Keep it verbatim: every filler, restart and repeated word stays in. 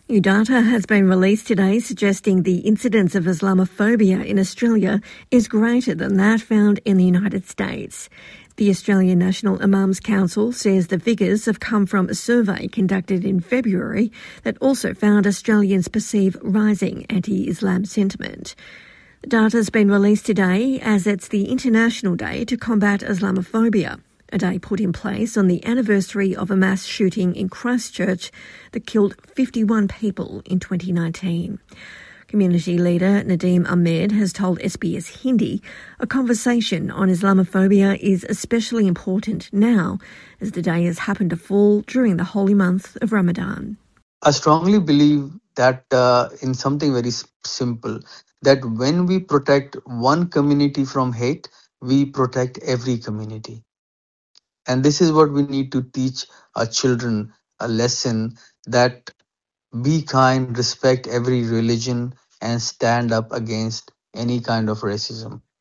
New data has been released today suggesting the incidence of Islamophobia in Australia is greater than that found in the United States. The Australian National Imams Council says the figures have come from a survey conducted in February that also found Australians perceive rising anti-Islam sentiment. The data has been released today as it's the International Day to Combat Islamophobia, a day put in place on the anniversary of a mass shooting in Christchurch that killed fifty-one people in twenty nineteen. Community leader Nadeem Ahmed has told S B S Hindi a conversation on Islamophobia is especially important now as the day has happened to fall during the holy month of Ramadan. I strongly believe that uh, in something very s- simple, that when we protect one community from hate, we protect every community. And this is what we need to teach our children, a lesson that be kind, respect every religion, and stand up against any kind of racism.